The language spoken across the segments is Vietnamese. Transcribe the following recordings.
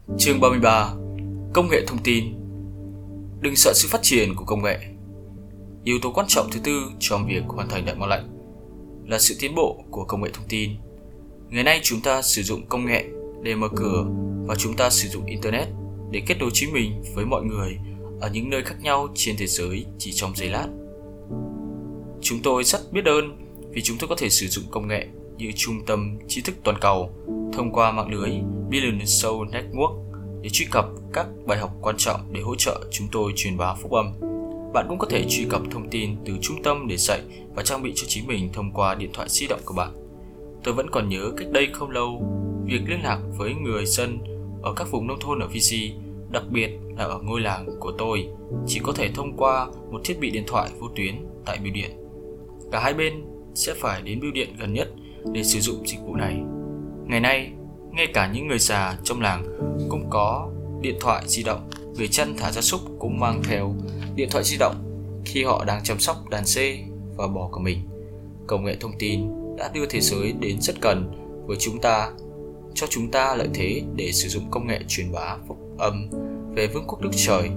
Chương 33: Công nghệ thông tin. Đừng sợ sự phát triển của công nghệ. Yếu tố quan trọng thứ tư trong việc hoàn thành đại mệnh lệnh là sự tiến bộ của công nghệ thông tin. Ngày nay chúng ta sử dụng công nghệ để mở cửa và chúng ta sử dụng Internet để kết nối chính mình với mọi người ở những nơi khác nhau trên thế giới chỉ trong giây lát. Chúng tôi rất biết ơn vì chúng tôi có thể sử dụng công nghệ như trung tâm tri thức toàn cầu thông qua mạng lưới Billion Soul Network để truy cập các bài học quan trọng để hỗ trợ chúng tôi truyền bá phúc âm. Bạn cũng có thể truy cập thông tin từ trung tâm để dạy và trang bị cho chính mình thông qua điện thoại di động của bạn. Tôi vẫn còn nhớ cách đây không lâu, việc liên lạc với người dân ở các vùng nông thôn ở Fiji, đặc biệt là ở ngôi làng của tôi, chỉ có thể thông qua một thiết bị điện thoại vô tuyến tại bưu điện. Cả hai bên sẽ phải đến bưu điện gần nhất để sử dụng dịch vụ này. Ngày nay, ngay cả những người già trong làng cũng có điện thoại di động. Người chăn thả gia súc cũng mang theo điện thoại di động khi họ đang chăm sóc đàn dê và bò của mình. Công nghệ thông tin đã đưa thế giới đến rất gần với chúng ta, cho chúng ta lợi thế để sử dụng công nghệ truyền bá phúc âm về vương quốc Đức Trời.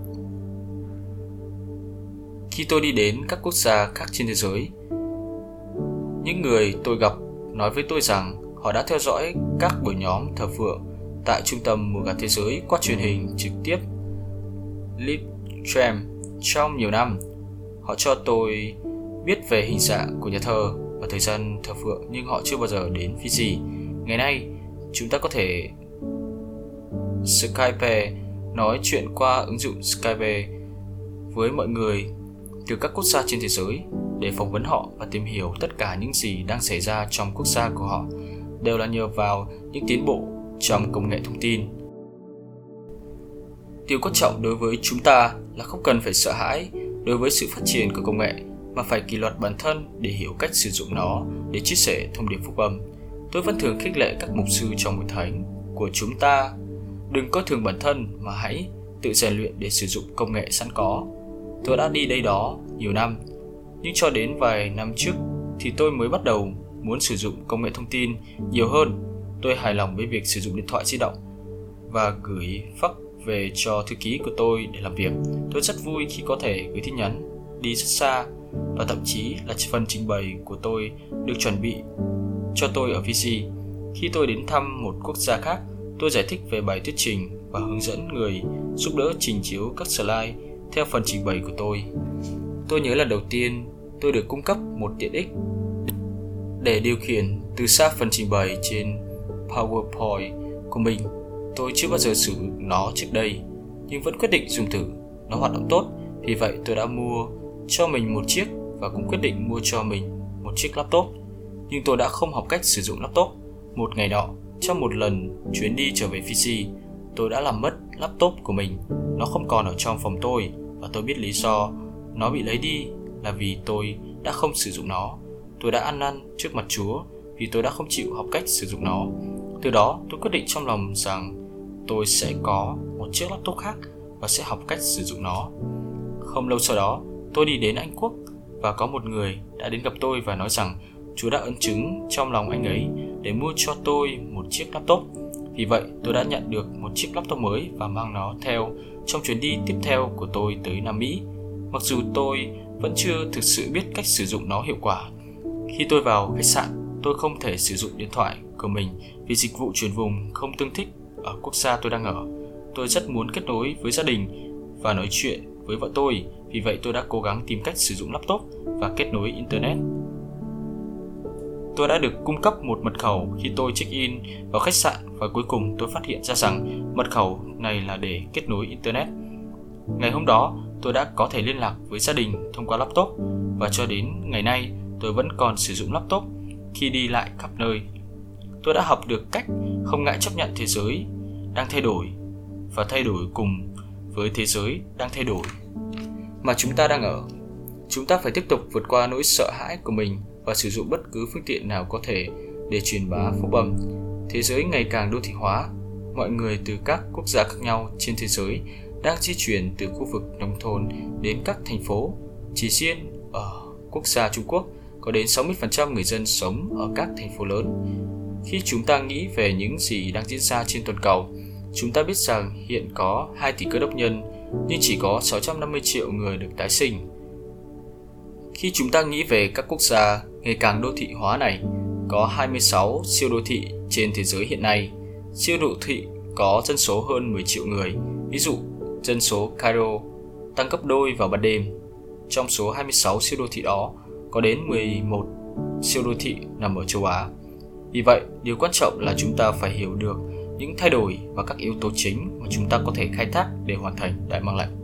Khi tôi đi đến các quốc gia khác trên thế giới, những người tôi gặp nói với tôi rằng họ đã theo dõi các buổi nhóm thờ phượng tại Trung tâm Mùa gà Thế giới qua truyền hình trực tiếp Livestream trong nhiều năm. Họ cho tôi biết về hình dạng của nhà thờ và thời gian thờ phượng, nhưng họ chưa bao giờ đến Fiji. Ngày nay, chúng ta có thể Skype, nói chuyện qua ứng dụng Skype với mọi người từ các quốc gia trên thế giới để phỏng vấn họ và tìm hiểu tất cả những gì đang xảy ra trong quốc gia của họ, đều là nhờ vào những tiến bộ trong công nghệ thông tin. Điều quan trọng đối với chúng ta là không cần phải sợ hãi đối với sự phát triển của công nghệ, mà phải kỷ luật bản thân để hiểu cách sử dụng nó để chia sẻ thông điệp phúc âm. Tôi vẫn thường khích lệ các mục sư trong hội thánh của chúng ta: đừng coi thường bản thân mà hãy tự rèn luyện để sử dụng công nghệ sẵn có. Tôi đã đi đây đó nhiều năm, nhưng cho đến vài năm trước thì tôi mới bắt đầu muốn sử dụng công nghệ thông tin nhiều hơn. Tôi hài lòng với việc sử dụng điện thoại di động và gửi fax về cho thư ký của tôi để làm việc. Tôi rất vui khi có thể gửi tin nhắn đi rất xa, và thậm chí là phần trình bày của tôi được chuẩn bị cho tôi ở Fiji. Khi tôi đến thăm một quốc gia khác, tôi giải thích về bài thuyết trình và hướng dẫn người giúp đỡ trình chiếu các slide theo phần trình bày của tôi. Tôi nhớ lần đầu tiên tôi được cung cấp một tiện ích để điều khiển từ xa phần trình bày trên PowerPoint của mình. Tôi chưa bao giờ sử dụng nó trước đây, nhưng vẫn quyết định dùng thử. Nó hoạt động tốt, vì vậy tôi đã mua cho mình một chiếc và cũng quyết định mua cho mình một chiếc laptop. Nhưng tôi đã không học cách sử dụng laptop. Một ngày nọ, trong một lần chuyến đi trở về Fiji, tôi đã làm mất laptop của mình. Nó không còn ở trong phòng tôi, và tôi biết lý do nó bị lấy đi là vì tôi đã không sử dụng nó. Tôi đã ăn năn trước mặt Chúa vì tôi đã không chịu học cách sử dụng nó. Từ đó, tôi quyết định trong lòng rằng tôi sẽ có một chiếc laptop khác và sẽ học cách sử dụng nó. Không lâu sau đó, tôi đi đến Anh Quốc và có một người đã đến gặp tôi và nói rằng Chúa đã ấn chứng trong lòng anh ấy để mua cho tôi một chiếc laptop. Vì vậy, tôi đã nhận được một chiếc laptop mới và mang nó theo trong chuyến đi tiếp theo của tôi tới Nam Mỹ. Mặc dù tôi vẫn chưa thực sự biết cách sử dụng nó hiệu quả. Khi tôi vào khách sạn, tôi không thể sử dụng điện thoại của mình vì dịch vụ truyền vùng không tương thích ở quốc gia tôi đang ở. Tôi rất muốn kết nối với gia đình và nói chuyện với vợ tôi, vì vậy tôi đã cố gắng tìm cách sử dụng laptop và kết nối Internet. Tôi đã được cung cấp một mật khẩu khi tôi check-in vào khách sạn, và cuối cùng tôi phát hiện ra rằng mật khẩu này là để kết nối Internet. Ngày hôm đó, tôi đã có thể liên lạc với gia đình thông qua laptop, và cho đến ngày nay tôi vẫn còn sử dụng laptop khi đi lại khắp nơi. Tôi đã học được cách không ngại chấp nhận thế giới đang thay đổi và thay đổi cùng với thế giới đang thay đổi mà chúng ta đang ở. Chúng ta phải tiếp tục vượt qua nỗi sợ hãi của mình và sử dụng bất cứ phương tiện nào có thể để truyền bá phúc âm. Thế giới ngày càng đô thị hóa. Mọi người từ các quốc gia khác nhau trên thế giới đang di chuyển từ khu vực nông thôn đến các thành phố. Chỉ riêng ở quốc gia Trung Quốc, có đến 60% người dân sống ở các thành phố lớn. Khi chúng ta nghĩ về những gì đang diễn ra trên toàn cầu, chúng ta biết rằng hiện có 2 tỷ cơ đốc nhân nhưng chỉ có 650 triệu người được tái sinh. Khi chúng ta nghĩ về các quốc gia ngày càng đô thị hóa này, có 26 siêu đô thị trên thế giới hiện nay. Siêu đô thị có dân số hơn 10 triệu người, ví dụ dân số Cairo tăng gấp đôi vào ban đêm. Trong số 26 siêu đô thị đó, có đến 11 siêu đô thị nằm ở châu Á. Vì vậy, điều quan trọng là chúng ta phải hiểu được những thay đổi và các yếu tố chính mà chúng ta có thể khai thác để hoàn thành Đại Mang Lệnh.